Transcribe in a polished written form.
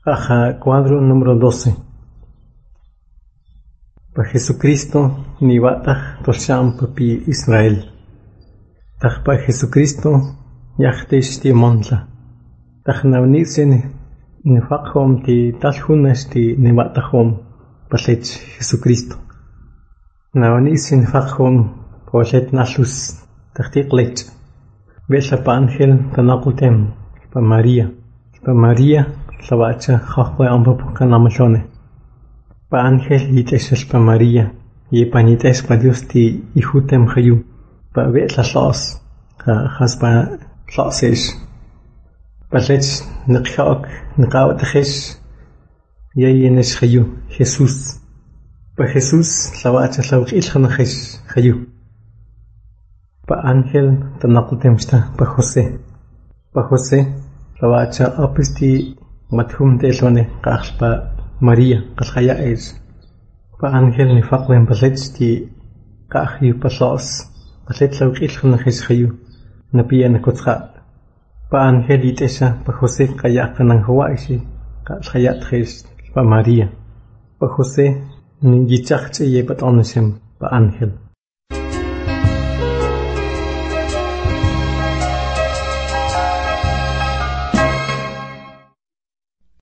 Caja cuadro número 12. Pa Jesucristo ni batah tosham papi Israel. Tah pa Jesucristo yachtish ti montla. Tah navnisin ni fakhom ti talhunash ti ni batahom palet Jesucristo. Navnisin fakhom polet nalus tahtiqlech. Besa pa ángel tanakutem pa María. Pa María Tlawacha Jahwe Ambapo Kanamashone. Pa ángel yitesh pa María. Ye panitesh pa Dios ti ihutem hayu. Pa betla los. Has pa losesh. Pa lech nikhaok nikawatahesh. Yeyenesh hayu. Jesús. Pa Jesús Tlawacha Tlawikilhanahesh hayu. Pa ángel tanakutemsta pa José. Pa José Tlawacha apisti mathum telone pa María kalhaya es. Pa ángel ni faqwen paletsti kahyu pasos. Palet Tlawikilhanahesh hayu. Napia nakotsa. Pa ángel itesha pa José kaya kanang hawaishi. Kalhaya thes pa María. Pa José ni yichachye patonashem pa ángel.